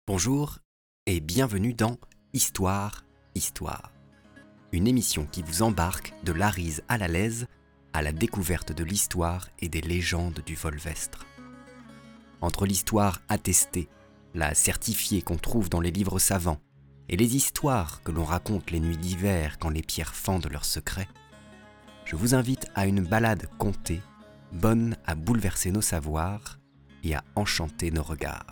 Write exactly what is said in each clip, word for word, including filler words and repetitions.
Bonjour et bienvenue dans Histoire, Histoire, une émission qui vous embarque de l'Arise à la Lèze à la découverte de l'histoire et des légendes du Volvestre. Entre l'histoire attestée, la certifiée qu'on trouve dans les livres savants, et les histoires que l'on raconte les nuits d'hiver quand les pierres fendent leurs secrets, je vous invite à une balade contée, bonne à bouleverser nos savoirs et à enchanter nos regards.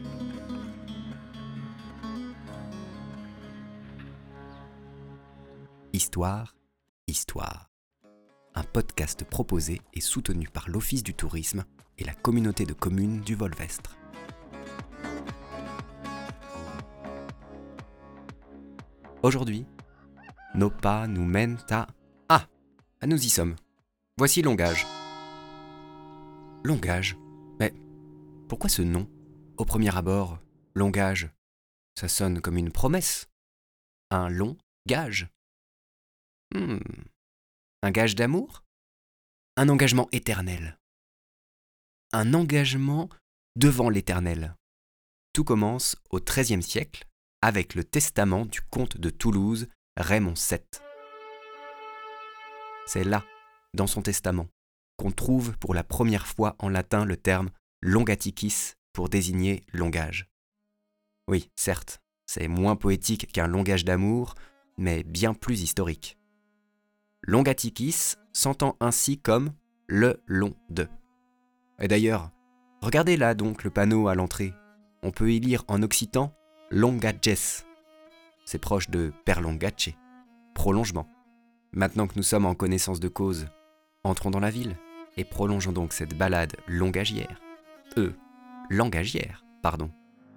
Histoire, Histoire, un podcast proposé et soutenu par l'Office du tourisme et la communauté de communes du Volvestre. Aujourd'hui, nos pas nous mènent à... Ah, nous y sommes. Voici Longage. Longage, mais pourquoi ce nom? Au premier abord, Longage, ça sonne comme une promesse. Un long gage. Hmm. Un gage d'amour? Un engagement éternel. Un engagement devant l'éternel. Tout commence au treizième siècle avec le testament du comte de Toulouse, Raymond sept. C'est là, dans son testament, qu'on trouve pour la première fois en latin le terme longaticis pour désigner longage. Oui, certes, c'est moins poétique qu'un longage d'amour, mais bien plus historique. Longaticis s'entend ainsi comme le long de. Et d'ailleurs, regardez là donc le panneau à l'entrée. On peut y lire en occitan longages. C'est proche de perlongace, prolongement. Maintenant que nous sommes en connaissance de cause, entrons dans la ville et prolongeons donc cette balade longagière. Euh, langagière, pardon.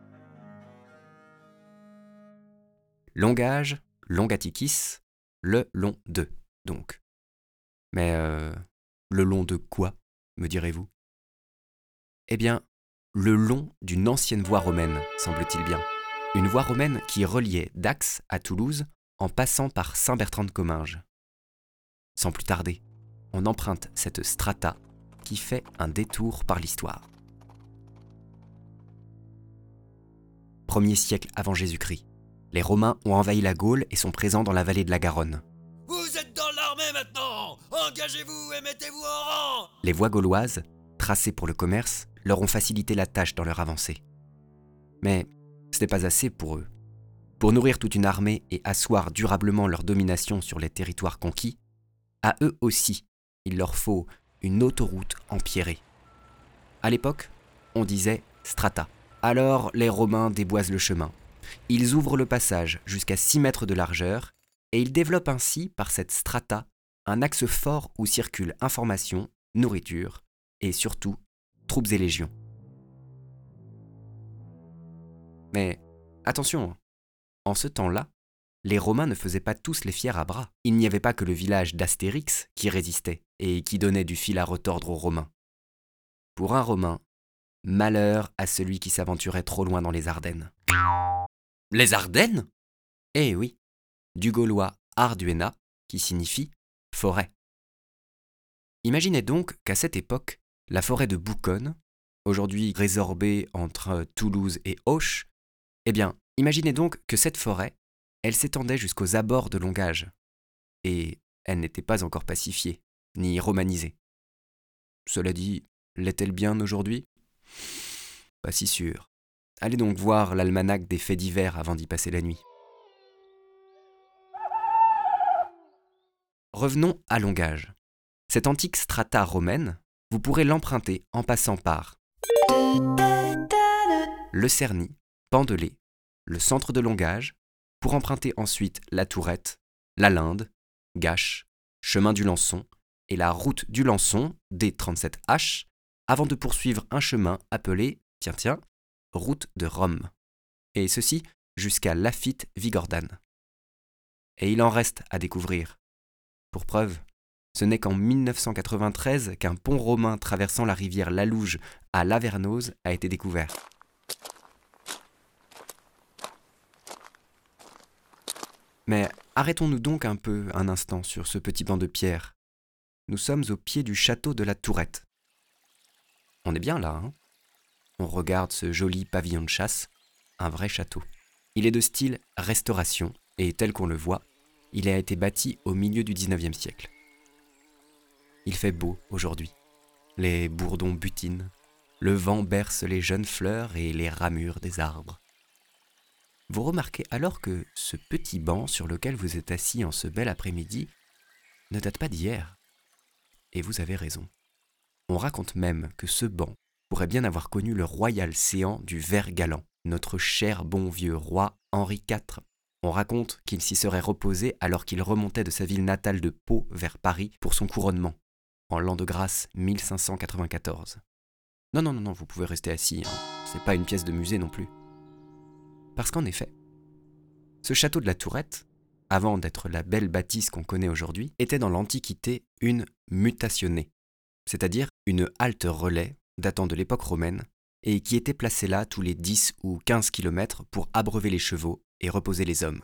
Longage, longaticis, le long de. Donc. Mais euh, le long de quoi, me direz-vous? Eh bien, le long d'une ancienne voie romaine, semble-t-il bien. Une voie romaine qui reliait Dax à Toulouse en passant par Saint-Bertrand-de-Comminges. Sans plus tarder, on emprunte cette strata qui fait un détour par l'histoire. Premier siècle avant Jésus-Christ, les Romains ont envahi la Gaule et sont présents dans la vallée de la Garonne. Vous êtes dans l'armée maintenant! Engagez-vous et mettez-vous en rang! Les voies gauloises, tracées pour le commerce, leur ont facilité la tâche dans leur avancée. Mais ce n'est pas assez pour eux. Pour nourrir toute une armée et asseoir durablement leur domination sur les territoires conquis, à eux aussi, il leur faut une autoroute empierrée. À l'époque, on disait strata. Alors les Romains déboisent le chemin. Ils ouvrent le passage jusqu'à six mètres de largeur et ils développent ainsi, par cette strata, un axe fort où circulent information, nourriture et surtout troupes et légions. Mais attention, en ce temps-là, les Romains ne faisaient pas tous les fiers à bras. Il n'y avait pas que le village d'Astérix qui résistait et qui donnait du fil à retordre aux Romains. Pour un Romain, malheur à celui qui s'aventurait trop loin dans les Ardennes. Les Ardennes ? Eh oui, du gaulois Arduena, qui signifie forêt. Imaginez donc qu'à cette époque, la forêt de Bouconne, aujourd'hui résorbée entre Toulouse et Auch, eh bien, imaginez donc que cette forêt, elle s'étendait jusqu'aux abords de Longage. Et elle n'était pas encore pacifiée, ni romanisée. Cela dit, l'est-elle bien aujourd'hui ? Pas si sûr. Allez donc voir l'almanach des faits divers avant d'y passer la nuit. Revenons à Longage. Cette antique strata romaine, vous pourrez l'emprunter en passant par le Cerny, Pendelé, le centre de Longage, pour emprunter ensuite la Tourette, la Linde, Gache, chemin du Lançon et la route du Lançon, D trente-sept H, avant de poursuivre un chemin appelé, tiens tiens, route de Rome. Et ceci jusqu'à Lafitte-Vigordane. Et il en reste à découvrir. Pour preuve, ce n'est qu'en dix-neuf cent quatre-vingt-treize qu'un pont romain traversant la rivière Lalouge à Lavernoz a été découvert. Mais arrêtons-nous donc un peu un instant sur ce petit banc de pierre. Nous sommes au pied du château de la Tourette. On est bien là, hein ? On regarde ce joli pavillon de chasse, un vrai château. Il est de style restauration et tel qu'on le voit, il a été bâti au milieu du dix-neuvième siècle. Il fait beau aujourd'hui. Les bourdons butinent, le vent berce les jeunes fleurs et les ramures des arbres. Vous remarquez alors que ce petit banc sur lequel vous êtes assis en ce bel après-midi ne date pas d'hier. Et vous avez raison. On raconte même que ce banc pourrait bien avoir connu le royal séant du ver galant, notre cher bon vieux roi Henri quatre. On raconte qu'il s'y serait reposé alors qu'il remontait de sa ville natale de Pau vers Paris pour son couronnement, en l'an de grâce mille cinq cent quatre-vingt-quatorze. Non, non, non, non, vous pouvez rester assis, hein. C'est pas une pièce de musée non plus. Parce qu'en effet, ce château de la Tourette, avant d'être la belle bâtisse qu'on connaît aujourd'hui, était dans l'Antiquité une mutationnée, c'est-à-dire une halte relais datant de l'époque romaine et qui était placée là tous les dix ou quinze kilomètres pour abreuver les chevaux et reposer les hommes.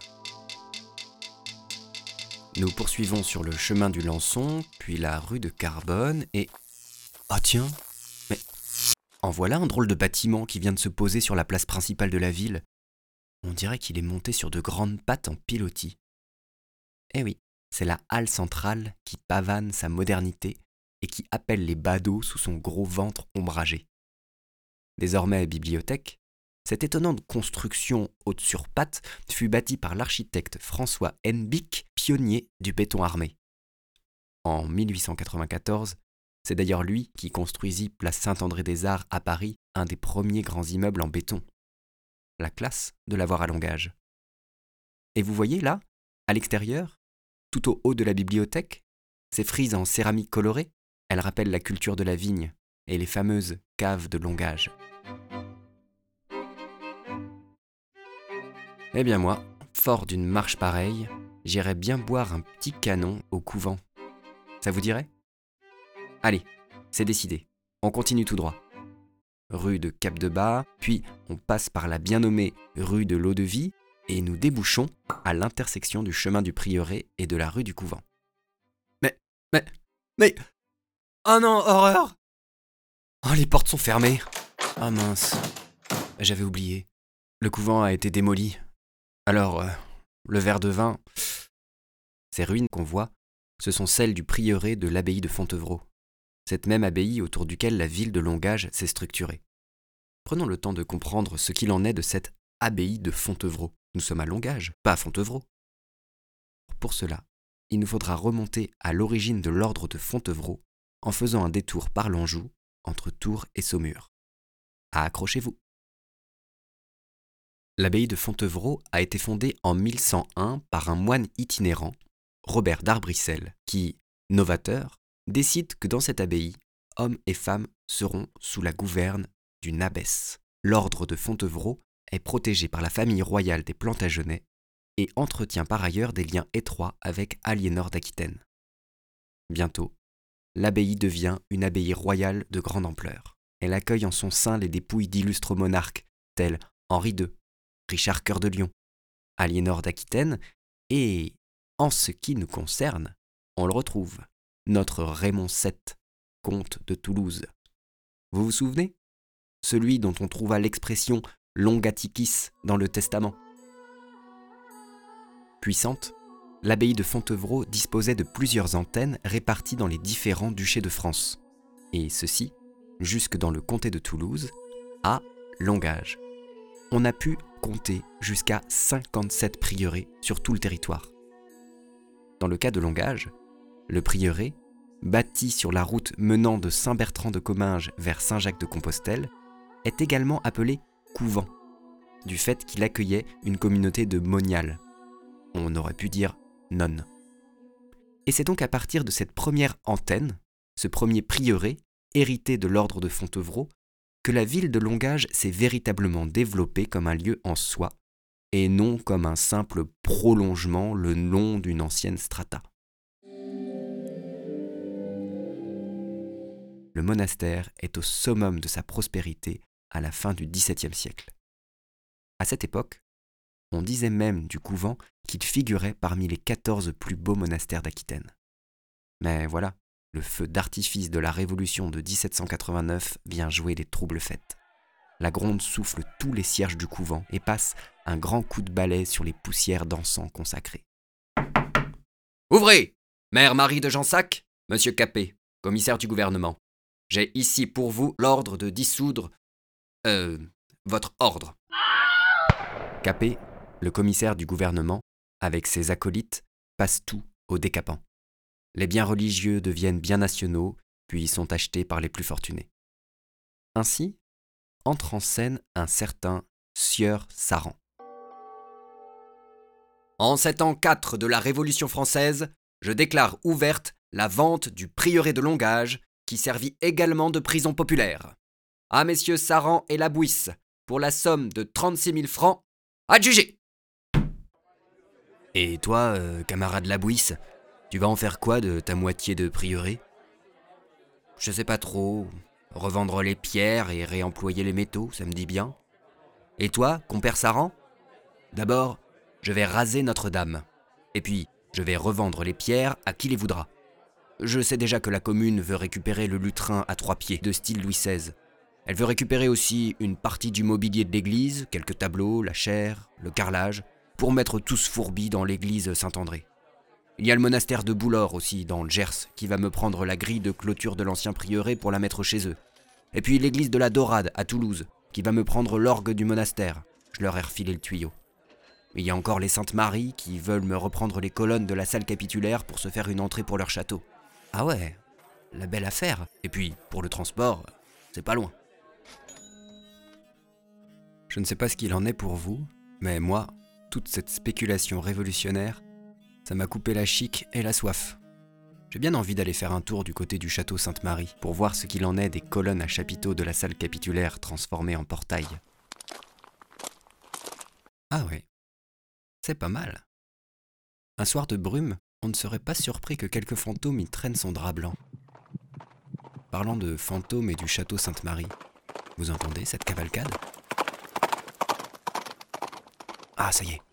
Nous poursuivons sur le chemin du Lançon, puis la rue de Carbone et... Ah tiens, mais en voilà un drôle de bâtiment qui vient de se poser sur la place principale de la ville. On dirait qu'il est monté sur de grandes pattes en pilotis. Eh oui, c'est la halle centrale qui pavane sa modernité et qui appelle les badauds sous son gros ventre ombragé. Désormais bibliothèque, cette étonnante construction haute sur pattes fut bâtie par l'architecte François Hennebique, pionnier du béton armé. En mille huit cent quatre-vingt-quatorze, c'est d'ailleurs lui qui construisit place Saint-André-des-Arts à Paris, un des premiers grands immeubles en béton. La classe de l'avoir à Langage. Et vous voyez là, à l'extérieur, tout au haut de la bibliothèque, ces frises en céramique colorée, elles rappellent la culture de la vigne et les fameuses caves de Langage. Eh bien moi, fort d'une marche pareille, j'irais bien boire un petit canon au couvent. Ça vous dirait ? Allez, c'est décidé, on continue tout droit. Rue de Cap-de-Bas, puis on passe par la bien nommée rue de l'Eau-de-Vie et nous débouchons à l'intersection du chemin du Prieuré et de la rue du Couvent. Mais, mais, mais... Oh non, horreur! Oh, les portes sont fermées. Ah mince, j'avais oublié. Le couvent a été démoli. Alors, euh, le verre de vin... Ces ruines qu'on voit, ce sont celles du prieuré de l'abbaye de Fontevraud. Cette même abbaye autour duquel la ville de Langage s'est structurée. Prenons le temps de comprendre ce qu'il en est de cette abbaye de Fontevraud. Nous sommes à Langage, pas à Fontevraud. Pour cela, il nous faudra remonter à l'origine de l'ordre de Fontevraud en faisant un détour par l'Anjou, entre Tours et Saumur. Ah, accrochez-vous. L'abbaye de Fontevraud a été fondée en mille cent un par un moine itinérant, Robert d'Arbrissel, qui, novateur, décide que dans cette abbaye, hommes et femmes seront sous la gouverne d'une abbesse. L'ordre de Fontevraud est protégé par la famille royale des Plantagenets et entretient par ailleurs des liens étroits avec Aliénor d'Aquitaine. Bientôt, l'abbaye devient une abbaye royale de grande ampleur. Elle accueille en son sein les dépouilles d'illustres monarques tels Henri deux, Richard Cœur de Lion, Aliénor d'Aquitaine et, en ce qui nous concerne, on le retrouve, notre Raymond sept, comte de Toulouse. Vous vous souvenez ? Celui dont on trouva l'expression « Longaticis » dans le Testament. Puissante, l'abbaye de Fontevraud disposait de plusieurs antennes réparties dans les différents duchés de France, et ceci jusque dans le comté de Toulouse, à Langage. On a pu compter jusqu'à cinquante-sept prieurés sur tout le territoire. Dans le cas de Langage, le prieuré, bâti sur la route menant de Saint-Bertrand-de-Comminges vers Saint-Jacques-de-Compostelle, est également appelé couvent, du fait qu'il accueillait une communauté de moniales. On aurait pu dire nonnes. Et c'est donc à partir de cette première antenne, ce premier prieuré, hérité de l'ordre de Fontevraud, que la ville de Langage s'est véritablement développée comme un lieu en soi, et non comme un simple prolongement le long d'une ancienne strata. Le monastère est au summum de sa prospérité à la fin du dix-septième siècle. À cette époque, on disait même du couvent qu'il figurait parmi les quatorze plus beaux monastères d'Aquitaine. Mais voilà, le feu d'artifice de la Révolution de dix-sept cent quatre-vingt-neuf vient jouer les troubles fêtes. La gronde souffle tous les cierges du couvent et passe un grand coup de balai sur les poussières d'encens consacrées. « Ouvrez, Mère Marie de Jansac, Monsieur Capet, commissaire du gouvernement. J'ai ici pour vous l'ordre de dissoudre... Euh... votre ordre. » Capet, le commissaire du gouvernement, avec ses acolytes, passe tout au décapant. Les biens religieux deviennent biens nationaux, puis sont achetés par les plus fortunés. Ainsi, entre en scène un certain sieur Saran. En cet an quatre de la Révolution française, je déclare ouverte la vente du prieuré de Longage, qui servit également de prison populaire. À messieurs Saran et Labouisse, pour la somme de trente-six mille francs, adjugé. Et toi, euh, camarade Labouisse, tu vas en faire quoi de ta moitié de prieuré ? Je sais pas trop. Revendre les pierres et réemployer les métaux, ça me dit bien. Et toi, compère Saran ? D'abord, je vais raser Notre-Dame. Et puis, je vais revendre les pierres à qui les voudra. Je sais déjà que la commune veut récupérer le lutrin à trois pieds, de style Louis seize. Elle veut récupérer aussi une partie du mobilier de l'église, quelques tableaux, la chaire, le carrelage, pour mettre tous fourbis dans l'église Saint-André. Il y a le monastère de Boulor aussi, dans le Gers, qui va me prendre la grille de clôture de l'ancien prieuré pour la mettre chez eux. Et puis l'église de la Dorade, à Toulouse, qui va me prendre l'orgue du monastère. Je leur ai refilé le tuyau. Il y a encore les Saintes-Maries qui veulent me reprendre les colonnes de la salle capitulaire pour se faire une entrée pour leur château. Ah ouais, la belle affaire. Et puis, pour le transport, c'est pas loin. Je ne sais pas ce qu'il en est pour vous, mais moi, toute cette spéculation révolutionnaire, ça m'a coupé la chique et la soif. J'ai bien envie d'aller faire un tour du côté du château Sainte-Marie pour voir ce qu'il en est des colonnes à chapiteaux de la salle capitulaire transformées en portail. Ah ouais, c'est pas mal. Un soir de brume, on ne serait pas surpris que quelques fantômes y traînent son drap blanc. Parlant de fantômes et du château Sainte-Marie, vous entendez cette cavalcade ? Ah, ça y est.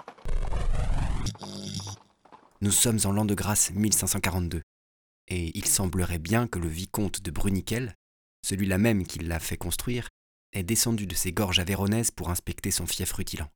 Nous sommes en l'an de grâce mille cinq cent quarante-deux, et il semblerait bien que le vicomte de Bruniquel, celui-là même qui l'a fait construire, est descendu de ses gorges aveyronaises pour inspecter son fief rutilant.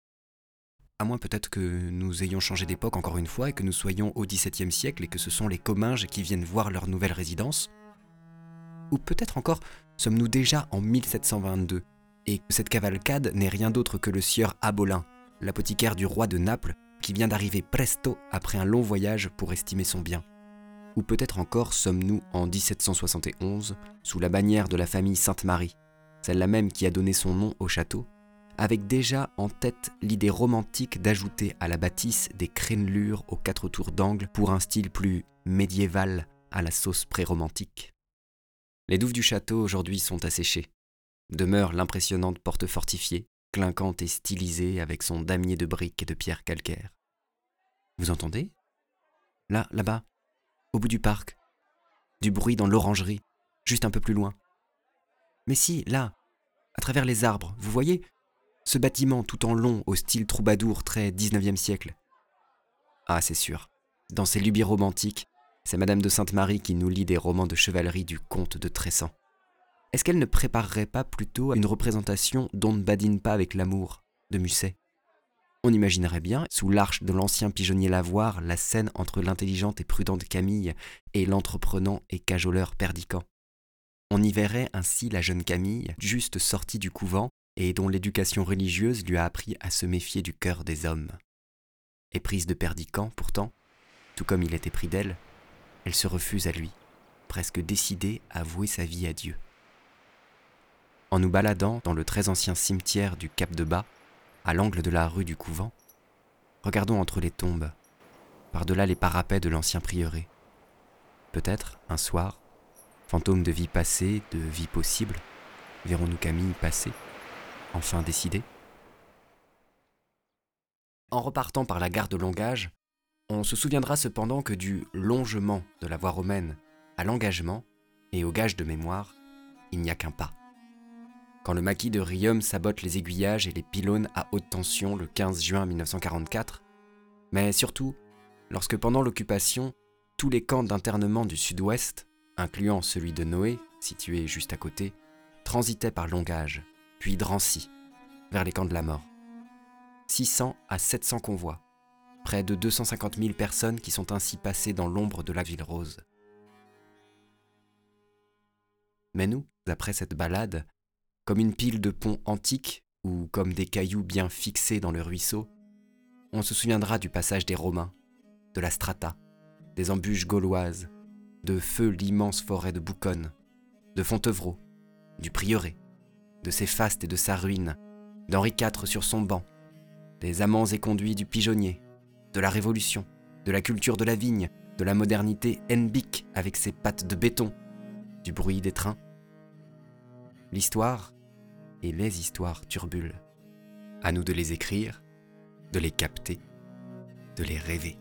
À moins peut-être que nous ayons changé d'époque encore une fois et que nous soyons au dix-septième siècle et que ce sont les Comminges qui viennent voir leur nouvelle résidence. Ou peut-être encore sommes-nous déjà en mille sept cent vingt-deux et que cette cavalcade n'est rien d'autre que le sieur Abolin, l'apothicaire du roi de Naples, qui vient d'arriver presto après un long voyage pour estimer son bien. Ou peut-être encore sommes-nous en dix-sept cent soixante et onze, sous la bannière de la famille Sainte-Marie, celle-là même qui a donné son nom au château, avec déjà en tête l'idée romantique d'ajouter à la bâtisse des crénelures aux quatre tours d'angle pour un style plus médiéval à la sauce pré-romantique. Les douves du château aujourd'hui sont asséchées. Demeure l'impressionnante porte fortifiée, clinquante et stylisée avec son damier de briques et de pierres calcaires. Vous entendez ? Là, là-bas, au bout du parc. Du bruit dans l'orangerie, juste un peu plus loin. Mais si, là, à travers les arbres, vous voyez ? Ce bâtiment tout en long au style troubadour très dix-neuvième siècle. Ah, c'est sûr. Dans ces lubies romantiques, c'est Madame de Sainte-Marie qui nous lit des romans de chevalerie du comte de Tressan. Est-ce qu'elle ne préparerait pas plutôt une représentation d'On ne badine pas avec l'amour, de Musset ? On imaginerait bien, sous l'arche de l'ancien pigeonnier Lavoir, la scène entre l'intelligente et prudente Camille et l'entreprenant et cajoleur Perdican. On y verrait ainsi la jeune Camille, juste sortie du couvent, et dont l'éducation religieuse lui a appris à se méfier du cœur des hommes. Éprise de Perdican, pourtant, tout comme il était pris d'elle, elle se refuse à lui, presque décidée à vouer sa vie à Dieu. En nous baladant dans le très ancien cimetière du Cap de Bas, à l'angle de la rue du Couvent, regardons entre les tombes, par-delà les parapets de l'ancien prieuré. Peut-être, un soir, fantômes de vie passée, de vie possible, verrons-nous Camille passer, enfin décidée. En repartant par la gare de Longage, on se souviendra cependant que du longement de la voie romaine à l'engagement et au gage de mémoire, il n'y a qu'un pas. Quand le maquis de Riom sabote les aiguillages et les pylônes à haute tension le quinze juin mille neuf cent quarante-quatre, mais surtout lorsque pendant l'occupation, tous les camps d'internement du sud-ouest, incluant celui de Noé, situé juste à côté, transitaient par Longage, puis Drancy, vers les camps de la mort. six cents à sept cents convois, près de deux cent cinquante mille personnes qui sont ainsi passées dans l'ombre de la ville rose. Mais nous, après cette balade, comme une pile de ponts antiques ou comme des cailloux bien fixés dans le ruisseau, on se souviendra du passage des Romains, de la Strata, des embûches gauloises, de feu l'immense forêt de Bouconne, de Fontevraud, du prieuré, de ses fastes et de sa ruine, d'Henri quatre sur son banc, des amants et conduits du pigeonnier, de la Révolution, de la culture de la vigne, de la modernité Hennebique avec ses pattes de béton, du bruit des trains. L'histoire et les histoires turbulent. À nous de les écrire, de les capter, de les rêver.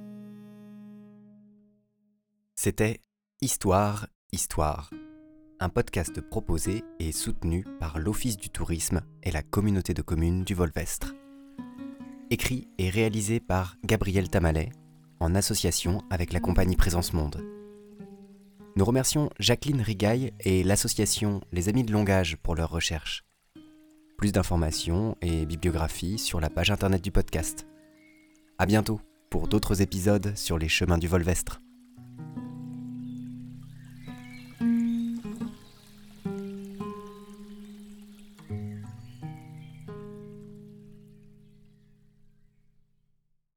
C'était Histoire, Histoire, un podcast proposé et soutenu par l'Office du tourisme et la communauté de communes du Volvestre. Écrit et réalisé par Gabriel Tamalet, en association avec la compagnie Présence Monde. Nous remercions Jacqueline Rigaille et l'association Les Amis de Longage pour leur recherche. Plus d'informations et bibliographies sur la page internet du podcast. À bientôt pour d'autres épisodes sur les chemins du Volvestre.